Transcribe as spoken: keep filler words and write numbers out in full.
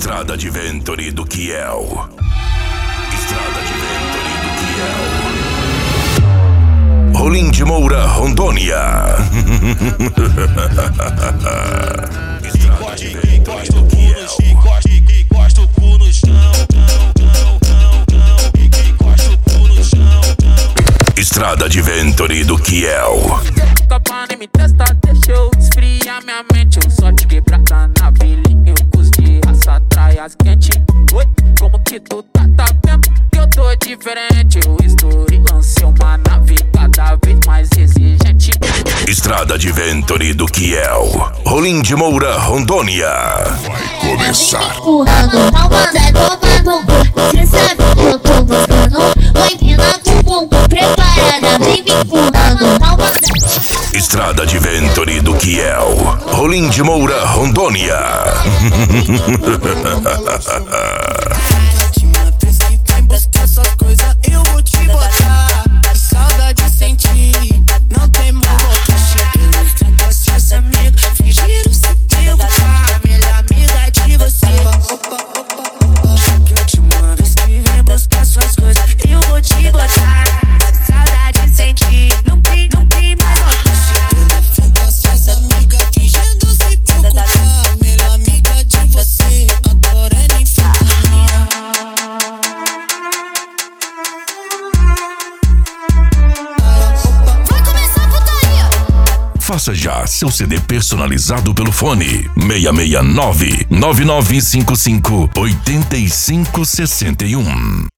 Estrada de Venture do Kiel. Estrada de Venture do Kiel. Rolim de Moura, Rondônia. Estrada de Venture do Kiel. Encosta o cu no chão. Encosta o cu no chão. Estrada de Venture do Kiel. Capane me testa, deixa eu esfriar minha mente. Eu só te quebrada na vilinha, eu curso de raça, trai as quente. Oi, como que tu tá, tá vendo que eu tô diferente? Eu estourei, lancei uma nave cada vez mais exigente. Estrada de Venture do Kiel. Rolim de Moura, Rondônia. Vai começar. Empurrando, mal mandado, tomando. Cê sabe que eu tô buscando. Oi, mina com bumbum preparada, vem me empurrando, mal mandado. Estrada de Venture do Kiel. Rolim de Moura, Rondônia. Essas coisas eu vou te botar. Saudade sentir, não tem mal que chegue. Você essa amiga, fingir o seu tempo. A melhor amiga de você. Que eu te mando, se vem buscar suas coisas, eu vou te botar. Saudade sentir, não tem, não tem mais mal que chegue. Essa amiga fingindo se preocupar. A melhor amiga de você, agora é nem fica minha. Faça já seu C D personalizado pelo fone seis seis nove, nove nove cinco cinco, oito cinco seis um.